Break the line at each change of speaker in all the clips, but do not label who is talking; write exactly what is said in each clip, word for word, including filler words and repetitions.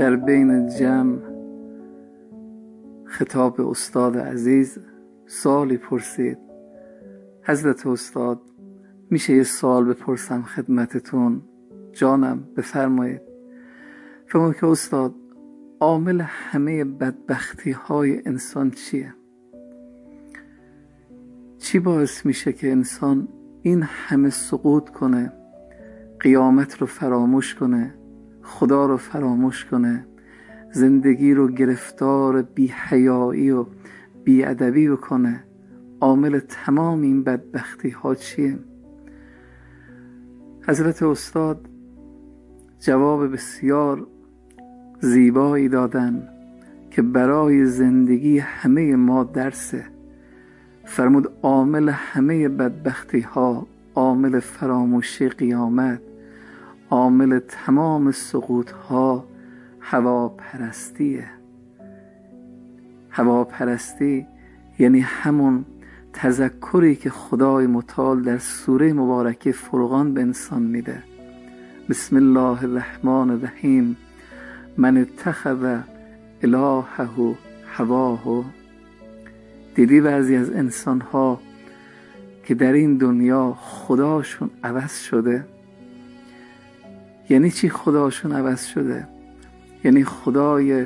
در بین جمع خطاب به استاد عزیز سوالی پرسید: حضرت استاد، میشه یه سوال بپرسم خدمتتون؟ جانم بفرمایید. فرمود که استاد، عامل همه بدبختی های انسان چیه؟ چی باعث میشه که انسان این همه سقوط کنه، قیامت رو فراموش کنه، خدا رو فراموش کنه، زندگی رو گرفتار بی‌حیایی و بی‌ادبی بکنه؟ عامل تمام این بدبختی ها چیه؟ حضرت استاد جواب بسیار زیبایی دادن که برای زندگی همه ما درسه. فرمود عامل همه بدبختی ها، عامل فراموشی قیامت، عامل تمام سقوط ها هواپرستیه. هواپرستی یعنی همون تذکری که خدای متعال در سوره مبارکه فرقان به انسان میده: بسم الله الرحمن الرحیم، من اتخذ الهه هواه. دیدی بعضی از انسان ها که در این دنیا خداشون عوض شده؟ یعنی چی خداشون عوض شده؟ یعنی خدای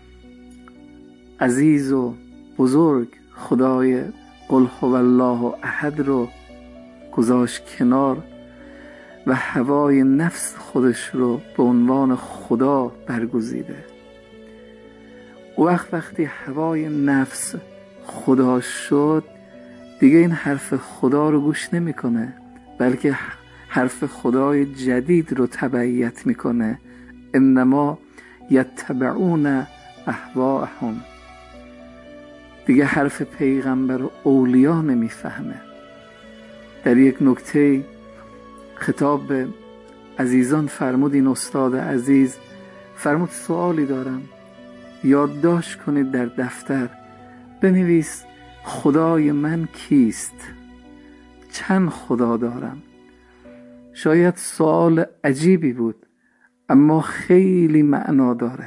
عزیز و بزرگ، خدای قل هو الله احد رو گذاشت کنار و هوای نفس خودش رو به عنوان خدا برگزیده. او وقت وقتی هوای نفس خدا شد، دیگه این حرف خدا رو گوش نمیکنه، بلکه حرف خدای جدید رو تبعیت میکنه. انما یتبعون اهواءهم. دیگه حرف پیغمبر و اولیا نمیفهمه. در یک نکته خطاب به عزیزان فرمود این استاد عزیز، فرمود سوالی دارم، یادداشت کنید در دفتر، بنویس خدای من کیست؟ چند خدا دارم؟ شاید سوال عجیبی بود، اما خیلی معنا داره.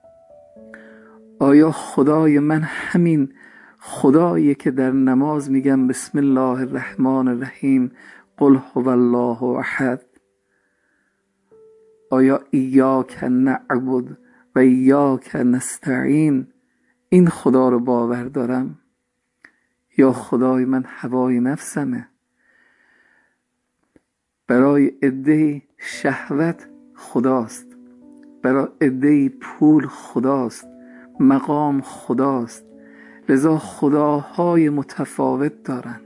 آیا خدای من همین خدایی که در نماز میگم بسم الله الرحمن الرحیم قل هو الله احد؟ آیا ایاک نعبد و ایاک نستعین این خدا رو باور دارم؟ یا خدای من هوای نفسمه؟ برای عده‌ای شهوت خداست، برای عده‌ای پول خداست، مقام خداست، لذا خداهای متفاوت دارن.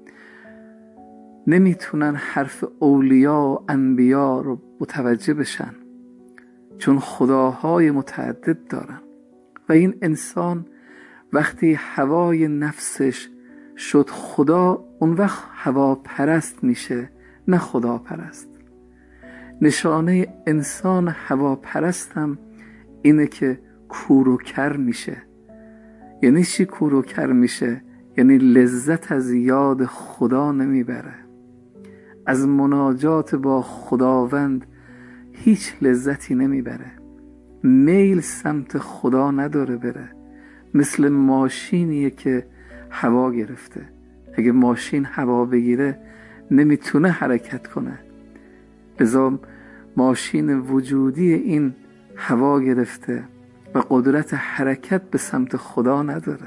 نمیتونن حرف اولیا و انبیا رو متوجه بشن، چون خداهای متعدد دارن. و این انسان وقتی هوای نفسش شد خدا، اون وقت هوا پرست میشه، نه خدا پرست. نشانه انسان هوا پرست هم اینه که کور و کر میشه. یعنی چی کور و کر میشه؟ یعنی لذت از یاد خدا نمیبره، از مناجات با خداوند هیچ لذتی نمیبره، میل سمت خدا نداره بره. مثل ماشینیه که هوا گرفته. اگه ماشین هوا بگیره نمیتونه حرکت کنه، لذا ماشین وجودی این هوا گرفته و قدرت حرکت به سمت خدا نداره.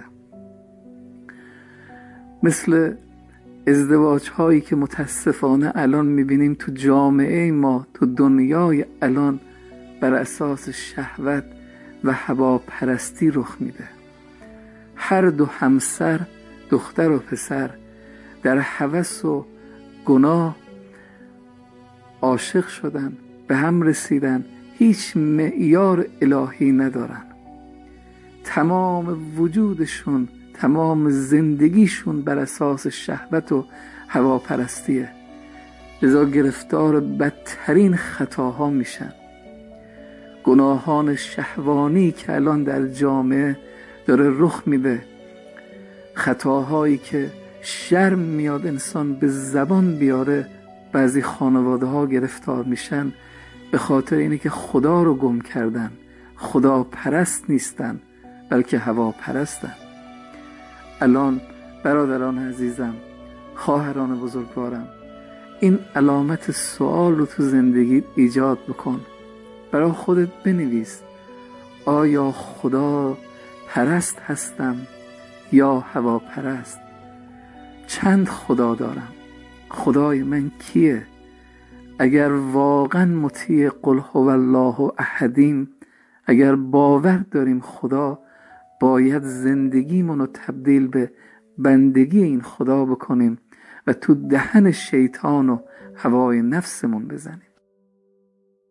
مثل ازدواج هایی که متاسفانه الان میبینیم تو جامعه ما، تو دنیای الان، بر اساس شهوت و هواپرستی رخ میده. هر دو همسر، دختر و پسر، در هوس و گناه عاشق شدن، به هم رسیدن، هیچ معیار الهی ندارن. تمام وجودشون، تمام زندگیشون بر اساس شهوت و هواپرستیه، لذا گرفتار بدترین خطاها میشن. گناهان شهوانی که الان در جامعه داره رخ میده، خطاهایی که شرم میاد انسان به زبان بیاره، بعضی خانواده ها گرفتار میشن به خاطر اینه که خدا رو گم کردن، خدا پرست نیستن بلکه هوا پرستن. الان برادران عزیزم، خواهران بزرگوارم، این علامت سوال رو تو زندگیت ایجاد بکن. برای خودت بنویس آیا خدا پرست هستم یا هوا پرست؟ چند خدا دارم؟ خدای من کیه؟ اگر واقعا مطیع قل هو الله احدیم، اگر باور داریم خدا، باید زندگیمون رو تبدیل به بندگی این خدا بکنیم و تو دهن شیطان و هوای نفسمون بزنیم.